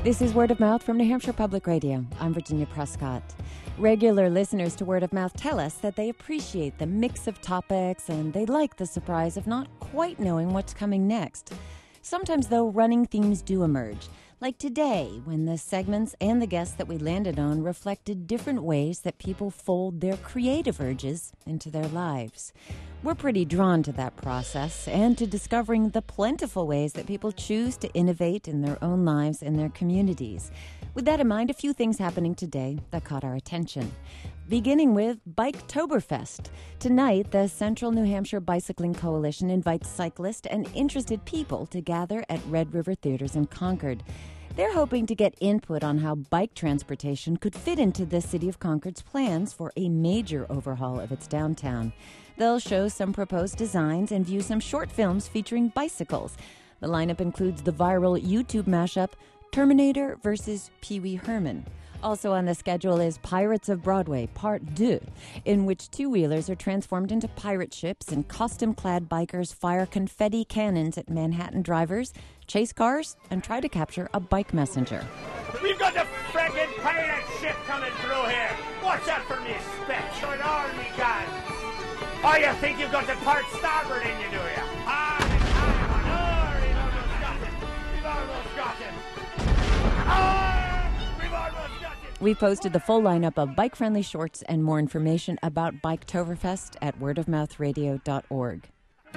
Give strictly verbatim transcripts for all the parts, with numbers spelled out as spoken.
This is Word of Mouth from New Hampshire Public Radio. I'm Virginia Prescott. Regular listeners to Word of Mouth tell us that they appreciate the mix of topics and they like the surprise of not quite knowing what's coming next. Sometimes, though, running themes do emerge. Like today, when the segments and the guests that we landed on reflected different ways that people fold their creative urges into their lives. We're pretty drawn to that process and to discovering the plentiful ways that people choose to innovate in their own lives and their communities. With that in mind, a few things happening today that caught our attention. Beginning with Biketoberfest. Tonight, the Central New Hampshire Bicycling Coalition invites cyclists and interested people to gather at Red River Theaters in Concord. They're hoping to get input on how bike transportation could fit into the City of Concord's plans for a major overhaul of its downtown. They'll show some proposed designs and view some short films featuring bicycles. The lineup includes the viral YouTube mashup Terminator versus Pee Wee Herman. Also on the schedule is Pirates of Broadway, Part two, in which two-wheelers are transformed into pirate ships and costume-clad bikers fire confetti cannons at Manhattan drivers, chase cars, and try to capture a bike messenger. We've got the friggin' pirate ship coming through here. Watch out for me, Spetch. An army gun. Oh, you think you've got the port starboard in you, do you? Ah, the time on. Oh, we've almost got him. We've almost got him. Oh, we've almost got him. We posted the full lineup of bike-friendly shorts and more information about Biketoberfest at word of mouth radio dot org.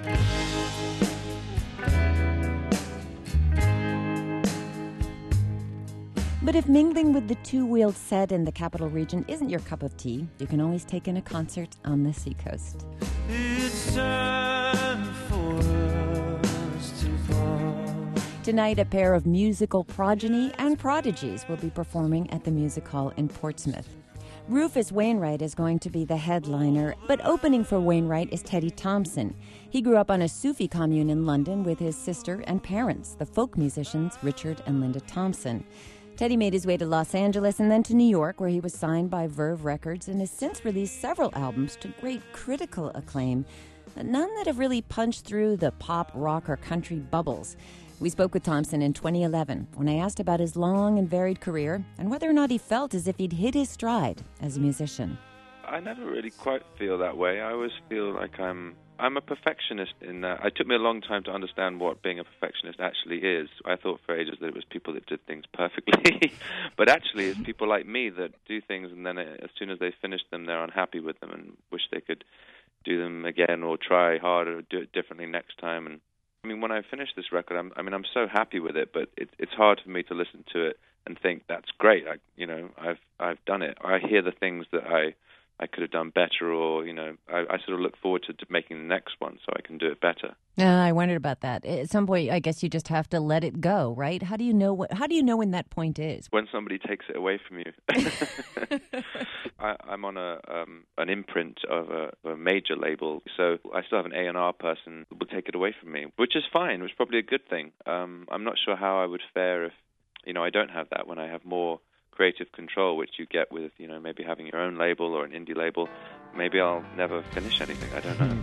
But if mingling with the two-wheeled set in the Capital Region isn't your cup of tea, you can always take in a concert on the seacoast. It's time for us to part. Tonight, a pair of musical progeny and prodigies will be performing at the Music Hall in Portsmouth. Rufus Wainwright is going to be the headliner, but opening for Wainwright is Teddy Thompson. He grew up on a Sufi commune in London with his sister and parents, the folk musicians Richard and Linda Thompson. Teddy made his way to Los Angeles and then to New York, where he was signed by Verve Records and has since released several albums to great critical acclaim, but none that have really punched through the pop, rock, or country bubbles. We spoke with Thompson in twenty eleven when I asked about his long and varied career and whether or not he felt as if he'd hit his stride as a musician. I never really quite feel that way. I always feel like I'm I'm a perfectionist in that. It took me a long time to understand what being a perfectionist actually is. I thought for ages that it was people that did things perfectly. But actually it's people like me that do things and then as soon as they finish them, they're unhappy with them and wish they could do them again or try harder or do it differently next time. And I mean, when I finish this record, I'm, I mean, I'm so happy with it, but it, it's hard for me to listen to it and think that's great. I, you know, I've I've done it. I hear the things that I I could have done better, or you know, I, I sort of look forward to, to making the next one so I can do it better. Yeah, I wondered about that. At some point, I guess you just have to let it go, right? How do you know what? How do you know when that point is? When somebody takes it away from you. I, I'm on a um, an imprint of a, a major label, so I still have an A and R person who will take it away from me, which is fine. It's probably a good thing. Um, I'm not sure how I would fare if, you know, I don't have that when I have more creative control, which you get with, you know, maybe having your own label or an indie label. Maybe I'll never finish anything. I don't know.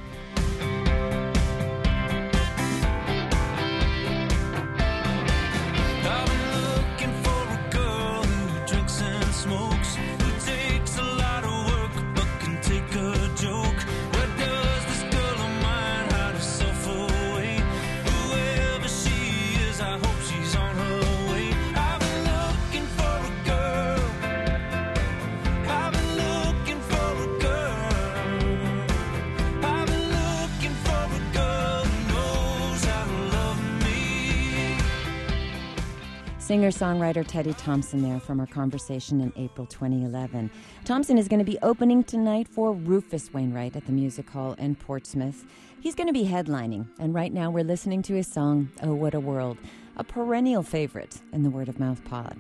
I've been looking for a girl who drinks and smokes, who takes a lot of work but can take a joke. Where does this girl of mine hide herself away? Whoever she is, I hope she's on her way. I've been looking for a girl. I've been looking for a girl. I've been looking for a girl who knows how to love me. Singer-songwriter Teddy Thompson there from our conversation in April twenty eleven. Thompson is going to be opening tonight for Rufus Wainwright at the Music Hall in Portsmouth. He's going to be headlining, and right now we're listening to his song, Oh What a World, a perennial favorite in the Word of Mouth pod.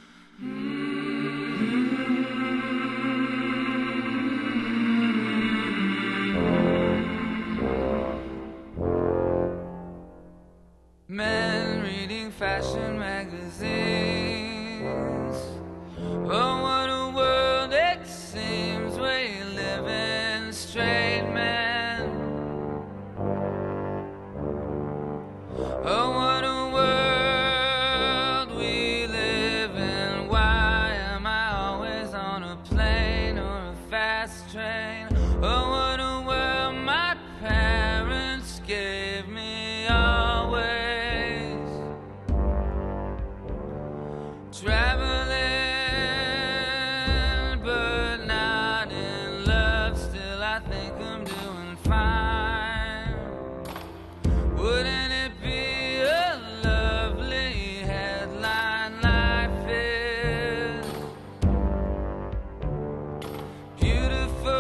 Men reading fashion magazines. Oh, what a world it seems we live in, straight men. Oh, what a world we live gave me always. Traveling, but not in love. Still, I think I'm doing fine. Wouldn't it be a lovely headline? Life is beautiful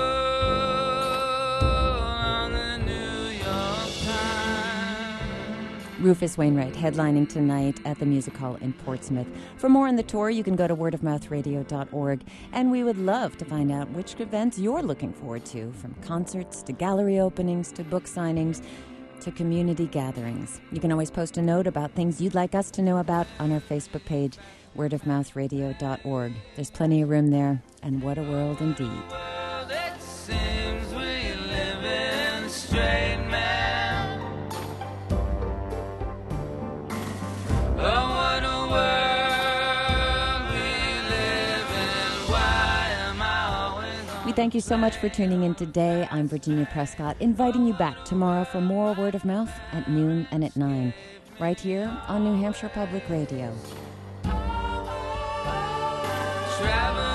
on the New York Times. Rufus Wainwright headlining tonight at the Music Hall in Portsmouth. For more on the tour, you can go to word of mouth radio dot org, and we would love to find out which events you're looking forward to, from concerts to gallery openings to book signings to community gatherings. You can always post a note about things you'd like us to know about on our Facebook page, word of mouth radio dot org. There's plenty of room there, and what a world indeed. Well, it seems we live in a straight man. Oh, what a world we live in. Why am I always on We thank you so much for tuning in today. I'm Virginia Prescott, inviting you back tomorrow for more Word of Mouth at noon and at nine, right here on New Hampshire Public Radio. travel?